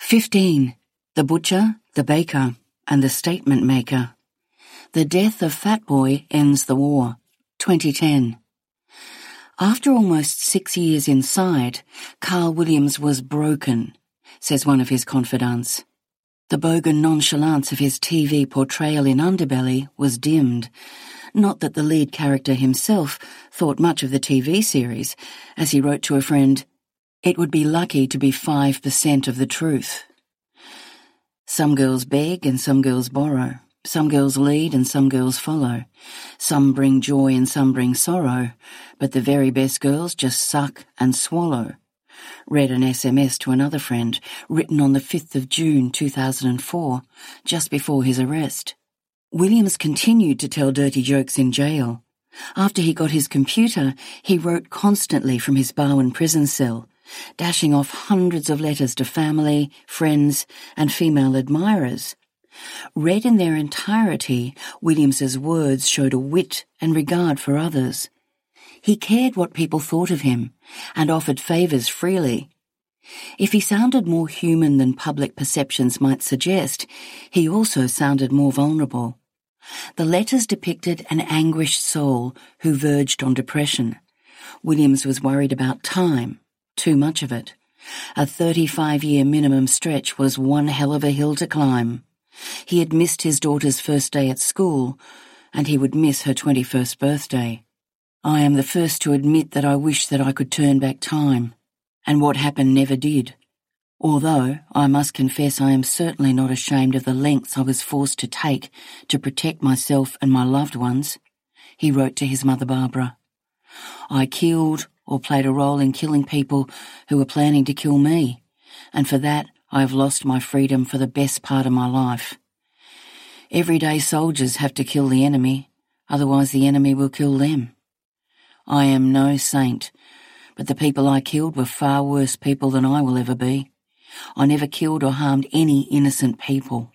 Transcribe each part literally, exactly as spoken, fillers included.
fifteen. The Butcher, the Baker, and the Statement Maker. The Death of Fat Boy Ends the War, twenty ten. After almost six years inside, Carl Williams was broken, says one of his confidants. The bogan nonchalance of his T V portrayal in Underbelly was dimmed. Not that the lead character himself thought much of the T V series, as he wrote to a friend, "It would be lucky to be five percent of the truth." Some girls beg and some girls borrow. Some girls lead and some girls follow. Some bring joy and some bring sorrow, but the very best girls just suck and swallow. Read an S M S to another friend, written on the fifth of June two thousand four, just before his arrest. Williams continued to tell dirty jokes in jail. After he got his computer, he wrote constantly from his Barwon prison cell, dashing off hundreds of letters to family, friends, and female admirers. Read in their entirety, Williams's words showed a wit and regard for others. He cared what people thought of him, and offered favours freely. If he sounded more human than public perceptions might suggest, he also sounded more vulnerable. The letters depicted an anguished soul who verged on depression. Williams was worried about time, too much of it. A thirty-five-year minimum stretch was one hell of a hill to climb. He had missed his daughter's first day at school, and he would miss her twenty-first birthday. "I am the first to admit that I wish that I could turn back time, and what happened never did. Although I must confess I am certainly not ashamed of the lengths I was forced to take to protect myself and my loved ones," he wrote to his mother Barbara. "I killed or played a role in killing people who were planning to kill me, and for that I have lost my freedom for the best part of my life. Everyday soldiers have to kill the enemy, otherwise the enemy will kill them. I am no saint, but the people I killed were far worse people than I will ever be. I never killed or harmed any innocent people."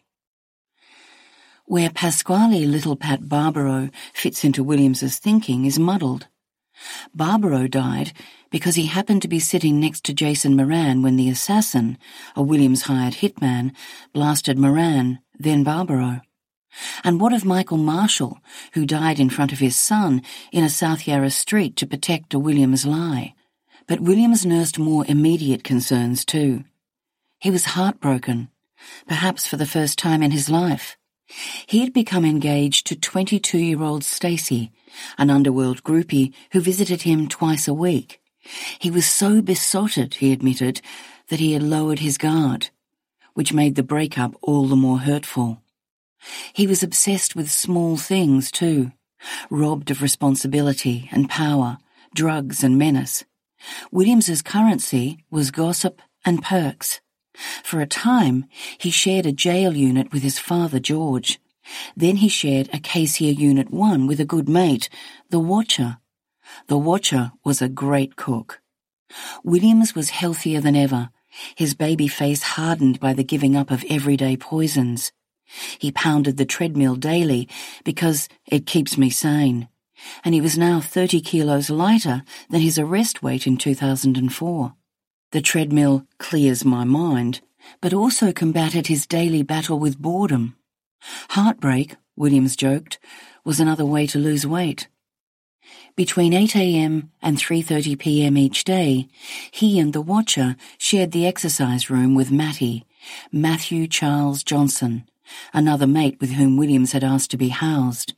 Where Pasquale Little Pat Barbaro fits into Williams's thinking is muddled. Barbaro died because he happened to be sitting next to Jason Moran when the assassin, a Williams-hired hitman, blasted Moran, then Barbaro. And what of Michael Marshall, who died in front of his son in a South Yarra street to protect a Williams lie? But Williams nursed more immediate concerns too. He was heartbroken, perhaps for the first time in his life. He had become engaged to twenty-two-year-old Stacey, an underworld groupie who visited him twice a week. He was so besotted, he admitted, that he had lowered his guard, which made the breakup all the more hurtful. He was obsessed with small things too, robbed of responsibility and power, drugs and menace. Williams's currency was gossip and perks. For a time, he shared a jail unit with his father, George. Then he shared a Acacia Unit one with a good mate, the Watcher. The Watcher was a great cook. Williams was healthier than ever, his baby face hardened by the giving up of everyday poisons. He pounded the treadmill daily because it keeps me sane, and he was now thirty kilos lighter than his arrest weight in two thousand four. The treadmill clears my mind, but also combated his daily battle with boredom. Heartbreak, Williams joked, was another way to lose weight. Between eight a.m. and three thirty p.m. each day, he and the Watcher shared the exercise room with Matty, Matthew Charles Johnson, another mate with whom Williams had asked to be housed.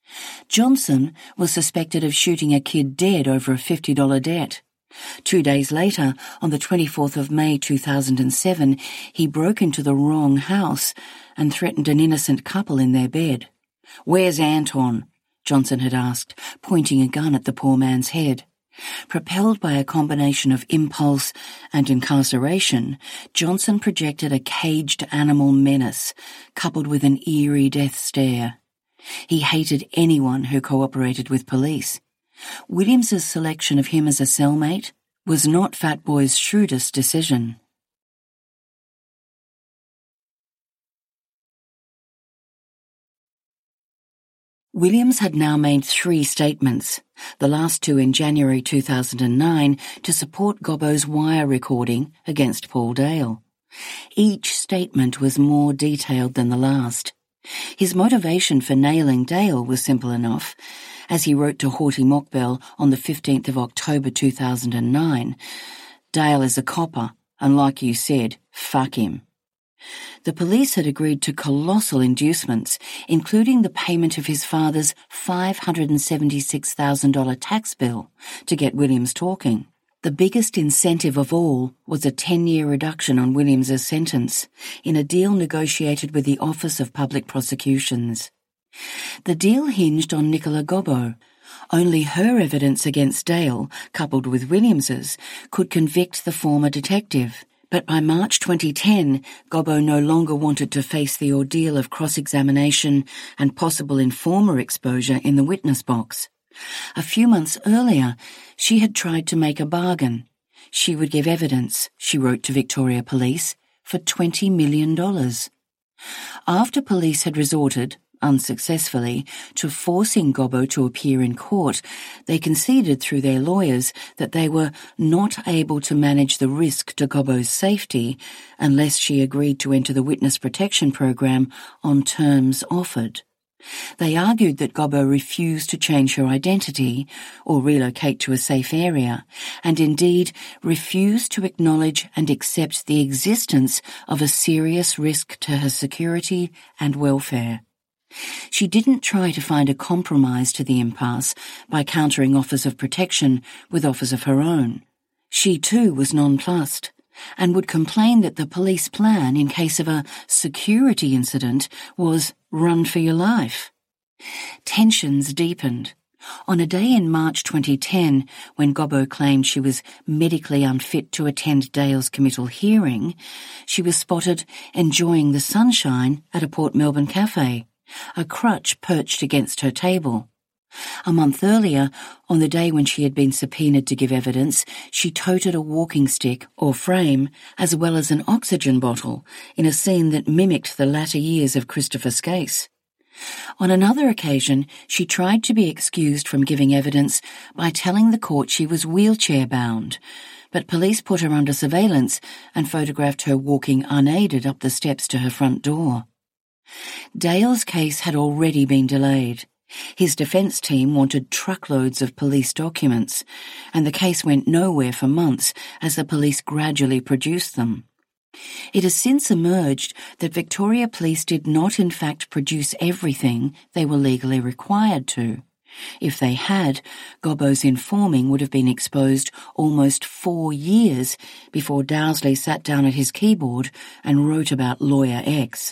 Johnson was suspected of shooting a kid dead over a fifty dollar debt. Two days later, on the twenty-fourth of May two thousand seven, he broke into the wrong house and threatened an innocent couple in their bed. "Where's Anton?" Johnson had asked, pointing a gun at the poor man's head. Propelled by a combination of impulse and incarceration, Johnson projected a caged animal menace, coupled with an eerie death stare. He hated anyone who cooperated with police. Williams's selection of him as a cellmate was not Fat Boy's shrewdest decision. Williams had now made three statements, the last two in January two thousand nine, to support Gobbo's wire recording against Paul Dale. Each statement was more detailed than the last. His motivation for nailing Dale was simple enough. As he wrote to Horty Mockbell on the fifteenth of October two thousand nine, "Dale is a copper, and like you said, fuck him." The police had agreed to colossal inducements, including the payment of his father's five hundred seventy-six thousand dollars tax bill, to get Williams talking. The biggest incentive of all was a ten-year reduction on Williams's sentence, in a deal negotiated with the Office of Public Prosecutions. The deal hinged on Nicola Gobbo. Only her evidence against Dale, coupled with Williams's, could convict the former detective. But by March twenty ten, Gobbo no longer wanted to face the ordeal of cross-examination and possible informer exposure in the witness box. A few months earlier, she had tried to make a bargain. She would give evidence, she wrote to Victoria Police, for twenty million dollars. After police had resorted, unsuccessfully, to forcing Gobbo to appear in court, they conceded through their lawyers that they were not able to manage the risk to Gobbo's safety unless she agreed to enter the witness protection program on terms offered. They argued that Gobbo refused to change her identity or relocate to a safe area, and indeed refused to acknowledge and accept the existence of a serious risk to her security and welfare. She didn't try to find a compromise to the impasse by countering offers of protection with offers of her own. She too was nonplussed, and would complain that the police plan in case of a security incident was run for your life. Tensions deepened. On a day in March twenty ten, when Gobbo claimed she was medically unfit to attend Dale's committal hearing, she was spotted enjoying the sunshine at a Port Melbourne cafe, a crutch perched against her table. A month earlier, on the day when she had been subpoenaed to give evidence, she toted a walking stick, or frame, as well as an oxygen bottle, in a scene that mimicked the latter years of Christopher Skase. On another occasion, she tried to be excused from giving evidence by telling the court she was wheelchair-bound, but police put her under surveillance and photographed her walking unaided up the steps to her front door. Dale's case had already been delayed. His defence team wanted truckloads of police documents, and the case went nowhere for months as the police gradually produced them. It has since emerged that Victoria Police did not in fact produce everything they were legally required to. If they had, Gobbo's informing would have been exposed almost four years before Dowsley sat down at his keyboard and wrote about Lawyer X.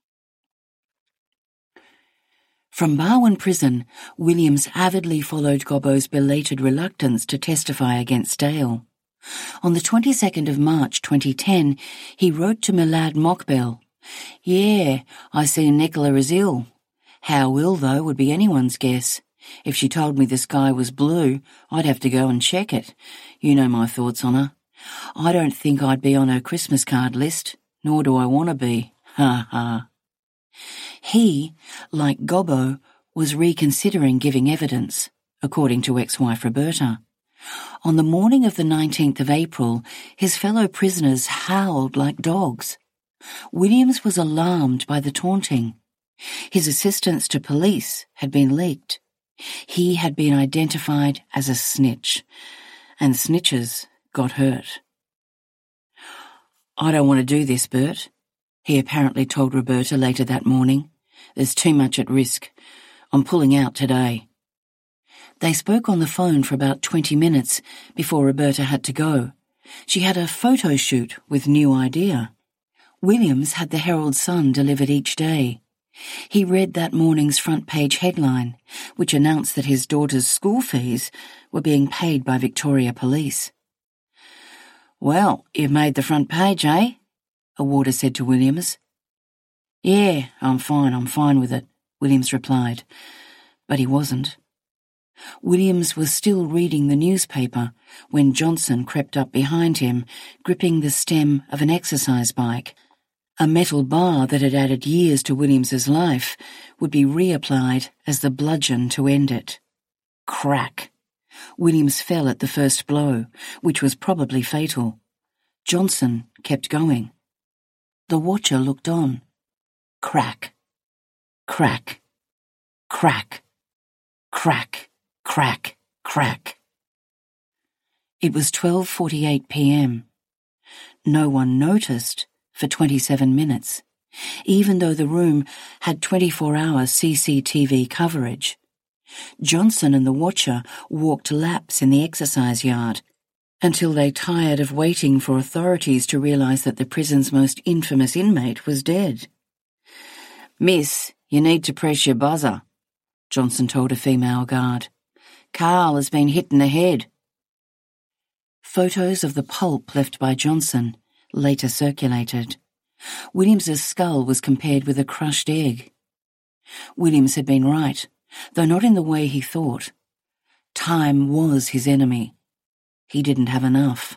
From Barwon Prison, Williams avidly followed Gobbo's belated reluctance to testify against Dale. On the twenty-second of March twenty ten, he wrote to Millard Mockbell, "Yeah, I see Nicola is ill. How ill, though, would be anyone's guess. If she told me the sky was blue, I'd have to go and check it. You know my thoughts on her. I don't think I'd be on her Christmas card list, nor do I want to be. Ha ha." He, like Gobbo, was reconsidering giving evidence, according to ex-wife Roberta. On the morning of the nineteenth of April, his fellow prisoners howled like dogs. Williams was alarmed by the taunting. His assistance to police had been leaked. He had been identified as a snitch, and snitches got hurt. "I don't want to do this, Bert," he apparently told Roberta later that morning. "There's too much at risk. I'm pulling out today." They spoke on the phone for about twenty minutes before Roberta had to go. She had a photo shoot with New Idea. Williams had the Herald Sun delivered each day. He read that morning's front-page headline, which announced that his daughter's school fees were being paid by Victoria Police. "Well, you've made the front page, eh?" a warder said to Williams. "Yeah, I'm fine, I'm fine with it," Williams replied. But he wasn't. Williams was still reading the newspaper when Johnson crept up behind him, gripping the stem of an exercise bike. A metal bar that had added years to Williams's life would be reapplied as the bludgeon to end it. Crack! Williams fell at the first blow, which was probably fatal. Johnson kept going. The watcher looked on. Crack, crack, crack, crack, crack, crack. It was twelve forty-eight p m. No one noticed for twenty-seven minutes, even though the room had twenty-four hour C C T V coverage. Johnson and the watcher walked laps in the exercise yard until they tired of waiting for authorities to realise that the prison's most infamous inmate was dead. "Miss, you need to press your buzzer," Johnson told a female guard. "Carl has been hit in the head." Photos of the pulp left by Johnson later circulated. Williams's skull was compared with a crushed egg. Williams had been right, though not in the way he thought. Time was his enemy. He didn't have enough.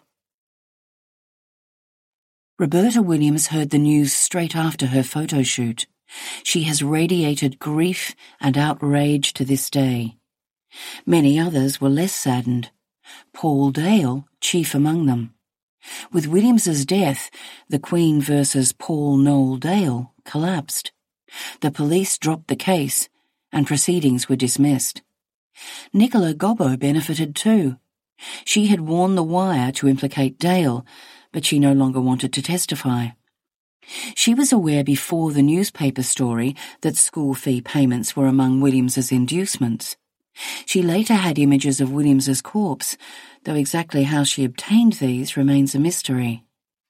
Roberta Williams heard the news straight after her photo shoot. She has radiated grief and outrage to this day. Many others were less saddened, Paul Dale chief among them. With Williams's death, the Queen versus Paul Noel Dale collapsed. The police dropped the case, and proceedings were dismissed. Nicola Gobbo benefited too. She had worn the wire to implicate Dale, but she no longer wanted to testify. She was aware before the newspaper story that school fee payments were among Williams's inducements. She later had images of Williams's corpse, though exactly how she obtained these remains a mystery.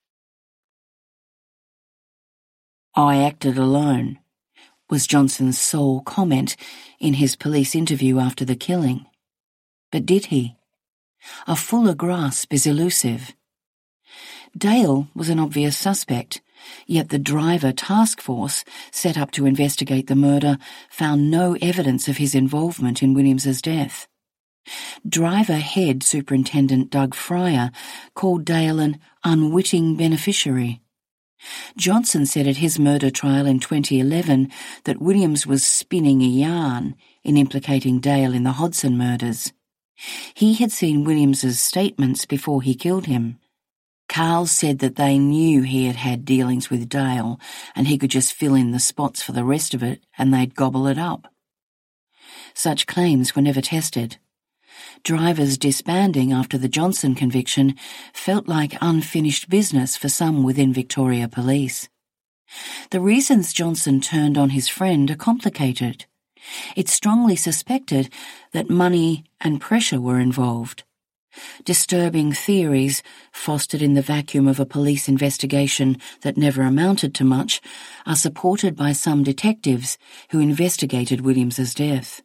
"I acted alone," was Johnson's sole comment in his police interview after the killing. But did he? A fuller grasp is elusive. Dale was an obvious suspect, yet the driver task force set up to investigate the murder found no evidence of his involvement in Williams's death. Driver Head Superintendent Doug Fryer called Dale an unwitting beneficiary. Johnson said at his murder trial in twenty eleven that Williams was spinning a yarn in implicating Dale in the Hodson murders. He had seen Williams's statements before he killed him. Carl said that they knew he had had dealings with Dale and he could just fill in the spots for the rest of it and they'd gobble it up. Such claims were never tested. Drivers disbanding after the Johnson conviction felt like unfinished business for some within Victoria Police. The reasons Johnson turned on his friend are complicated. It's strongly suspected that money and pressure were involved. Disturbing theories, fostered in the vacuum of a police investigation that never amounted to much, are supported by some detectives who investigated Williams's death.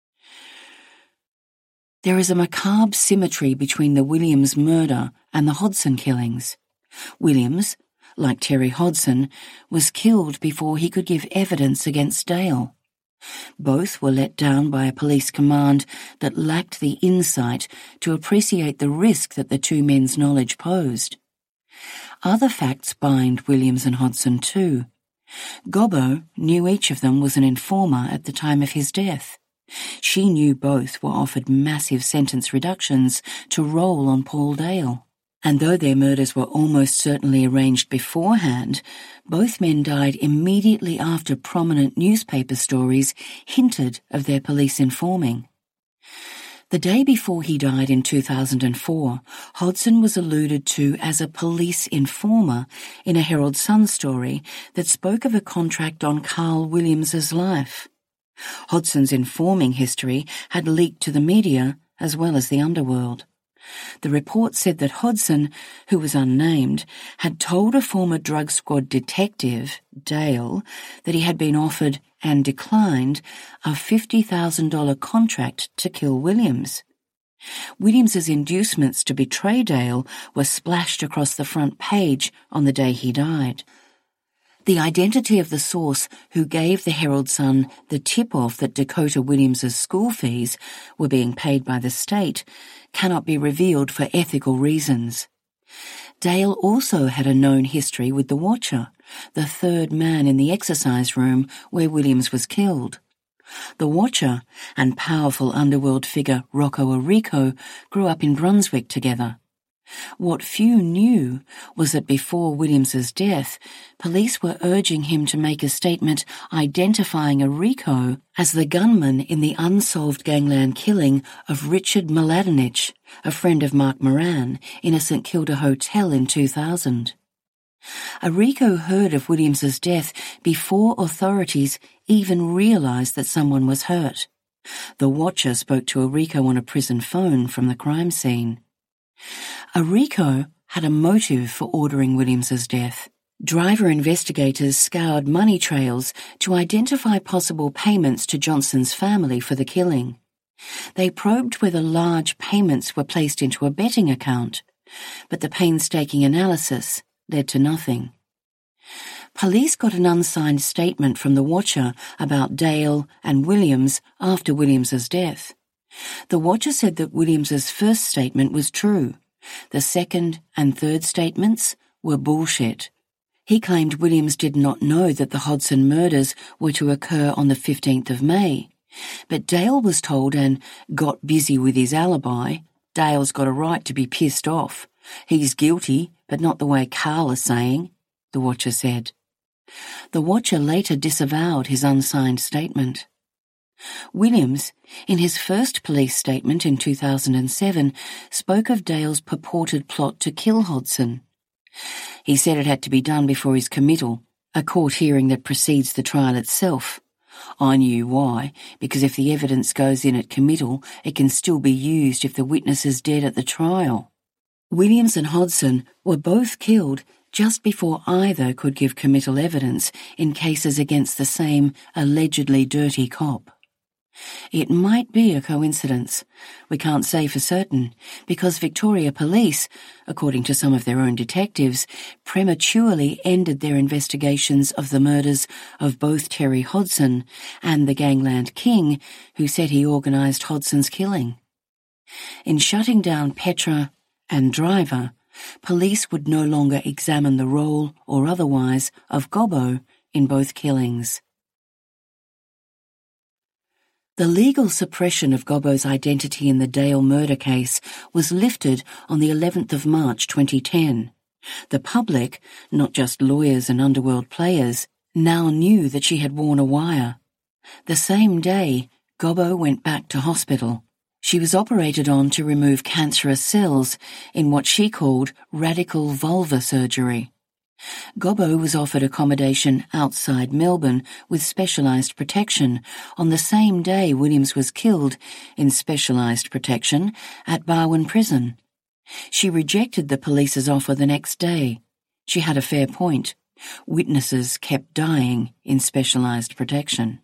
There is a macabre symmetry between the Williams murder and the Hodson killings. Williams, like Terry Hodson, was killed before he could give evidence against Dale. Both were let down by a police command that lacked the insight to appreciate the risk that the two men's knowledge posed. Other facts bind Williams and Hodson too. Gobbo knew each of them was an informer at the time of his death. She knew both were offered massive sentence reductions to roll on Paul Dale. And though their murders were almost certainly arranged beforehand, both men died immediately after prominent newspaper stories hinted of their police informing. The day before he died in two thousand four, Hodson was alluded to as a police informer in a Herald Sun story that spoke of a contract on Carl Williams's life. Hodson's informing history had leaked to the media as well as the underworld. The report said that Hodson, who was unnamed, had told a former drug squad detective, Dale, that he had been offered and declined a fifty thousand dollars contract to kill Williams. Williams's inducements to betray Dale were splashed across the front page on the day he died. The identity of the source who gave the Herald Sun the tip-off that Dakota Williams's school fees were being paid by the state cannot be revealed for ethical reasons. Dale also had a known history with the Watcher, the third man in the exercise room where Williams was killed. The Watcher and powerful underworld figure Rocco Orico grew up in Brunswick together. What few knew was that before Williams's death, police were urging him to make a statement identifying Errico as the gunman in the unsolved gangland killing of Richard Mladenovic, a friend of Mark Moran, in a St Kilda hotel in two thousand. Errico heard of Williams's death before authorities even realised that someone was hurt. The Watcher spoke to Errico on a prison phone from the crime scene. Errico had a motive for ordering Williams's death. Driver investigators scoured money trails to identify possible payments to Johnson's family for the killing. They probed whether large payments were placed into a betting account, but the painstaking analysis led to nothing. Police got an unsigned statement from the Watcher about Dale and Williams after Williams's death. The Watcher said that Williams's first statement was true. The second and third statements were bullshit. He claimed Williams did not know that the Hodson murders were to occur on the fifteenth of May. But Dale was told and got busy with his alibi. Dale's got a right to be pissed off. He's guilty, but not the way Carl is saying, the Watcher said. The Watcher later disavowed his unsigned statement. Williams, in his first police statement in two thousand seven, spoke of Dale's purported plot to kill Hodson. He said it had to be done before his committal, a court hearing that precedes the trial itself. I knew why, because if the evidence goes in at committal, it can still be used if the witness is dead at the trial. Williams and Hodson were both killed just before either could give committal evidence in cases against the same allegedly dirty cop. It might be a coincidence. We can't say for certain, because Victoria Police, according to some of their own detectives, prematurely ended their investigations of the murders of both Terry Hodson and the gangland king who said he organised Hodson's killing. In shutting down Petra and Driver, police would no longer examine the role or otherwise of Gobbo in both killings. The legal suppression of Gobbo's identity in the Dale murder case was lifted on the eleventh of March twenty ten. The public, not just lawyers and underworld players, now knew that she had worn a wire. The same day, Gobbo went back to hospital. She was operated on to remove cancerous cells in what she called radical vulva surgery. Gobbo was offered accommodation outside Melbourne with specialised protection on the same day Williams was killed in specialised protection at Barwon Prison. She rejected the police's offer the next day. She had a fair point. Witnesses kept dying in specialised protection.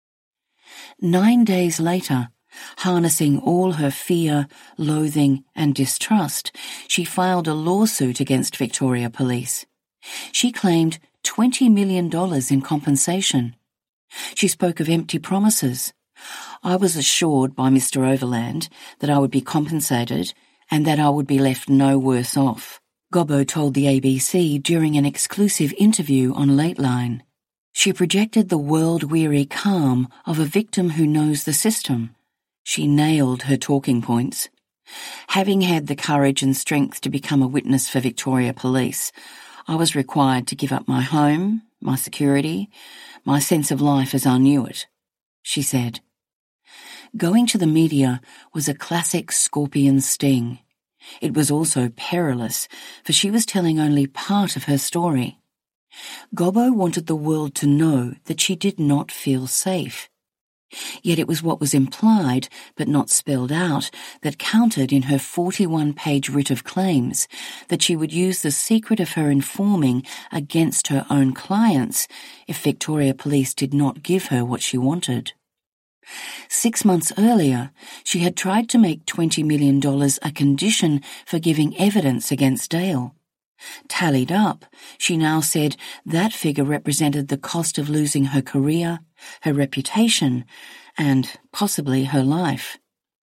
Nine days later, harnessing all her fear, loathing and distrust, she filed a lawsuit against Victoria Police. She claimed twenty million dollars in compensation. She spoke of empty promises. I was assured by Mister Overland that I would be compensated and that I would be left no worse off, Gobbo told the A B C during an exclusive interview on Lateline. She projected the world-weary calm of a victim who knows the system. She nailed her talking points. Having had the courage and strength to become a witness for Victoria Police, I was required to give up my home, my security, my sense of life as I knew it, she said. Going to the media was a classic scorpion sting. It was also perilous, for she was telling only part of her story. Gobbo wanted the world to know that she did not feel safe. Yet it was what was implied, but not spelled out, that counted in her forty-one page writ of claims, that she would use the secret of her informing against her own clients if Victoria Police did not give her what she wanted. Six months earlier, she had tried to make twenty million dollars a condition for giving evidence against Dale. Tallied up, she now said that figure represented the cost of losing her career, her reputation, and possibly her life.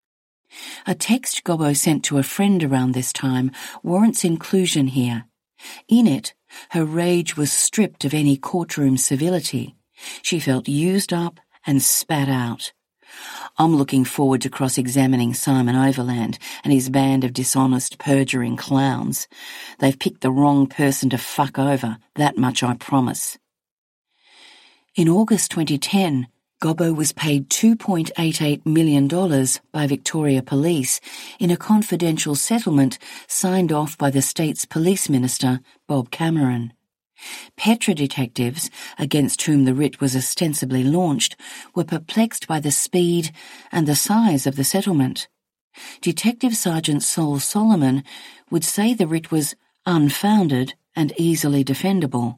A text Gobbo sent to a friend around this time warrants inclusion here. In it, her rage was stripped of any courtroom civility. She felt used up and spat out. I'm looking forward to cross-examining Simon Overland and his band of dishonest, perjuring clowns. They've picked the wrong person to fuck over, that much I promise. In August twenty ten, Gobbo was paid two point eight eight million dollars by Victoria Police in a confidential settlement signed off by the state's police minister, Bob Cameron. Petra detectives, against whom the writ was ostensibly launched, were perplexed by the speed and the size of the settlement. Detective Sergeant Sol Solomon would say the writ was unfounded and easily defendable.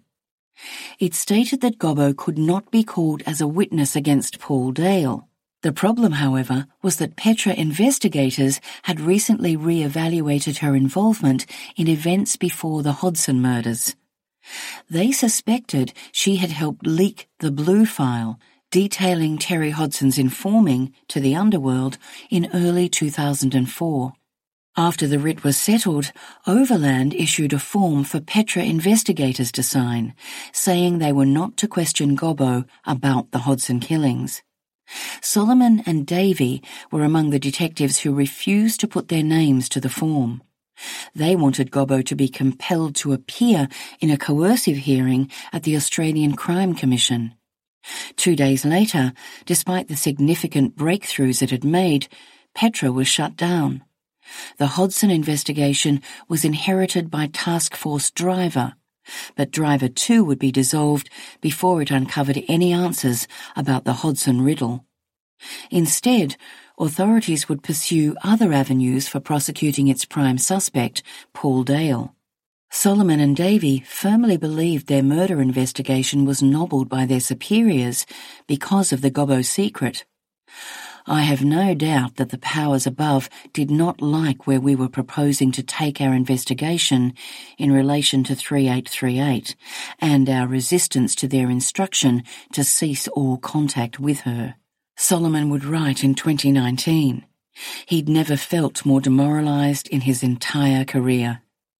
It stated that Gobbo could not be called as a witness against Paul Dale. The problem, however, was that Petra investigators had recently re-evaluated her involvement in events before the Hodson murders. They suspected she had helped leak the Blue File, detailing Terry Hodson's informing to the underworld in early two thousand four. After the writ was settled, Overland issued a form for Petra investigators to sign, saying they were not to question Gobbo about the Hodson killings. Solomon and Davey were among the detectives who refused to put their names to the form. They wanted Gobbo to be compelled to appear in a coercive hearing at the Australian Crime Commission. Two days later, despite the significant breakthroughs it had made, Petra was shut down. The Hodson investigation was inherited by Task Force Driver, but Driver two would be dissolved before it uncovered any answers about the Hodson riddle. Instead, authorities would pursue other avenues for prosecuting its prime suspect, Paul Dale. Solomon and Davey firmly believed their murder investigation was nobbled by their superiors because of the Gobbo secret. I have no doubt that the powers above did not like where we were proposing to take our investigation in relation to thirty-eight thirty-eight and our resistance to their instruction to cease all contact with her. Solomon would write in twenty nineteen, he'd never felt more demoralised in his entire career.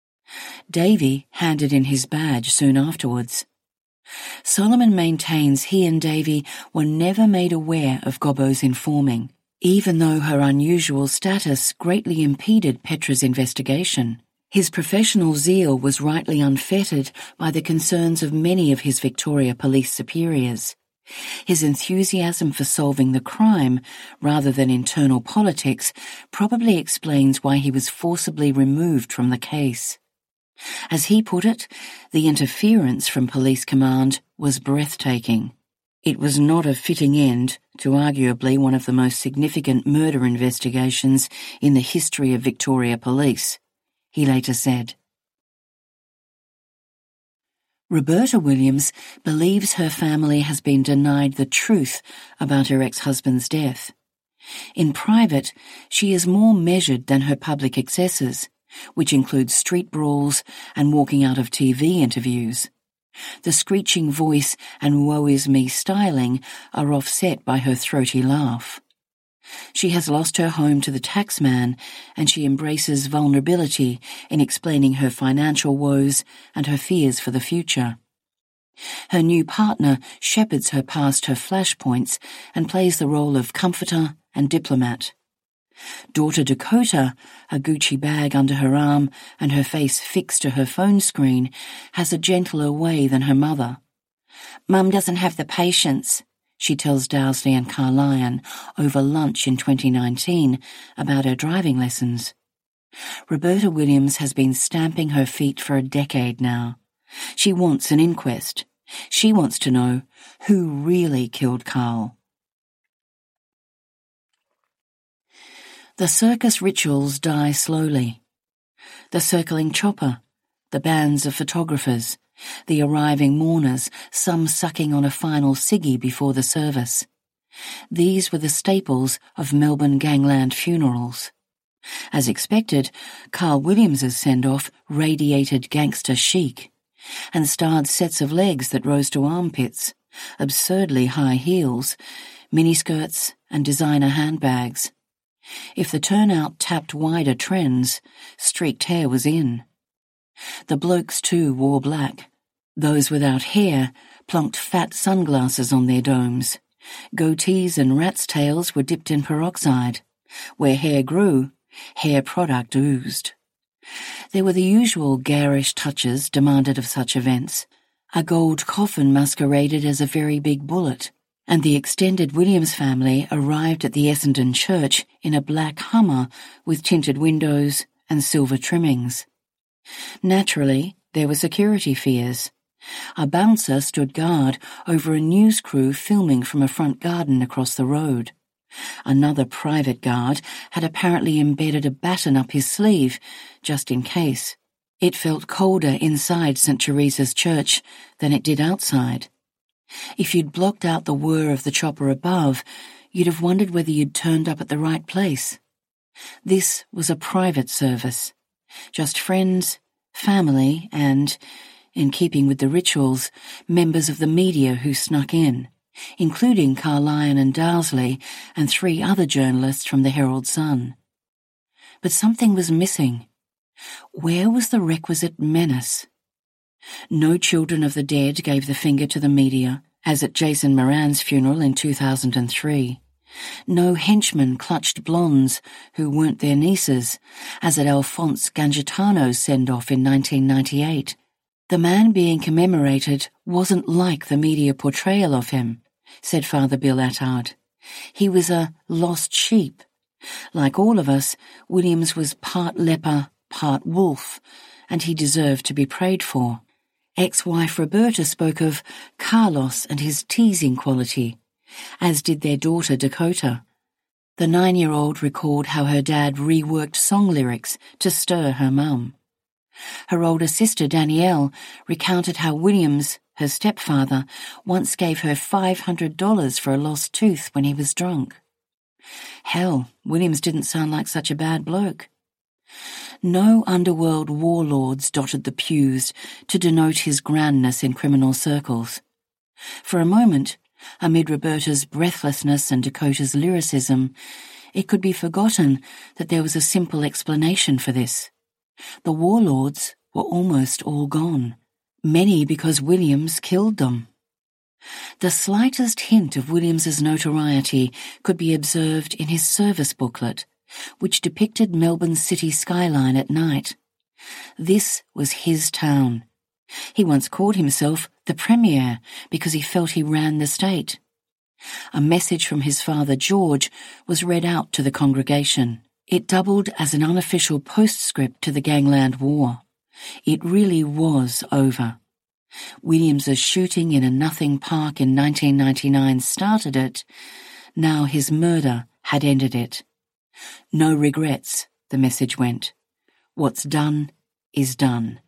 Davey handed in his badge soon afterwards. Solomon maintains he and Davey were never made aware of Gobbo's informing, even though her unusual status greatly impeded Petra's investigation. His professional zeal was rightly unfettered by the concerns of many of his Victoria Police superiors. His enthusiasm for solving the crime, rather than internal politics, probably explains why he was forcibly removed from the case. As he put it, the interference from police command was breathtaking. It was not a fitting end to arguably one of the most significant murder investigations in the history of Victoria Police, he later said. Roberta Williams believes her family has been denied the truth about her ex-husband's death. In private, she is more measured than her public excesses, which includes street brawls and walking out of T V interviews. The screeching voice and woe-is-me styling are offset by her throaty laugh. She has lost her home to the taxman, and she embraces vulnerability in explaining her financial woes and her fears for the future. Her new partner shepherds her past her flashpoints and plays the role of comforter and diplomat. Daughter Dakota, a Gucci bag under her arm and her face fixed to her phone screen, has a gentler way than her mother. Mum doesn't have the patience, she tells Dowsley and Carlyon over lunch in twenty nineteen about her driving lessons. Roberta Williams has been stamping her feet for a decade now. She wants an inquest. She wants to know who really killed Carl. The circus rituals die slowly. The circling chopper, the bands of photographers, the arriving mourners, some sucking on a final ciggy before the service. These were the staples of Melbourne gangland funerals. As expected, Carl Williams's send-off radiated gangster chic, and starred sets of legs that rose to armpits, absurdly high heels, miniskirts and designer handbags. If the turnout tapped wider trends, streaked hair was in. The blokes too wore black. Those without hair plunked fat sunglasses on their domes, Goatees and rats' tails were dipped in peroxide. Where hair grew, hair product oozed. There were the usual garish touches demanded of such events. A gold coffin masqueraded as a very big bullet, and the extended Williams family arrived at the Essendon church in a black Hummer with tinted windows and silver trimmings. Naturally, there were security fears. A bouncer stood guard over a news crew filming from a front garden across the road. Another private guard had apparently embedded a baton up his sleeve, just in case. It felt colder inside St Teresa's church than it did outside. If you'd blocked out the whir of the chopper above, you'd have wondered whether you'd turned up at the right place. This was a private service. Just friends, family, and, in keeping with the rituals, members of the media who snuck in, including Carlyon and Dowsley and three other journalists from the Herald Sun. But something was missing. Where was the requisite menace? No children of the dead gave the finger to the media, as at Jason Moran's funeral in two thousand three. No henchmen clutched blondes who weren't their nieces, as at Alphonse Gangitano's send-off in nineteen ninety-eight. The man being commemorated wasn't like the media portrayal of him, said Father Bill Attard. He was a lost sheep. Like all of us, Williams was part leper, part wolf, and he deserved to be prayed for. Ex-wife Roberta spoke of Carlos and his teasing quality, as did their daughter Dakota. The nine-year-old recalled how her dad reworked song lyrics to stir her mum. Her older sister Danielle recounted how Williams, her stepfather, once gave her five hundred dollars for a lost tooth when he was drunk. Hell, Williams didn't sound like such a bad bloke. No underworld warlords dotted the pews to denote his grandness in criminal circles. For a moment, amid Roberta's breathlessness and Dakota's lyricism, it could be forgotten that there was a simple explanation for this. The warlords were almost all gone, many because Williams killed them. The slightest hint of Williams's notoriety could be observed in his service booklet, which depicted Melbourne's city skyline at night. This was his town. He once called himself the Premier because he felt he ran the state. A message from his father George was read out to the congregation. It doubled as an unofficial postscript to the Gangland War. It really was over. Williams's shooting in a nothing park in nineteen ninety-nine started it. Now his murder had ended it. No regrets, the message went. What's done is done.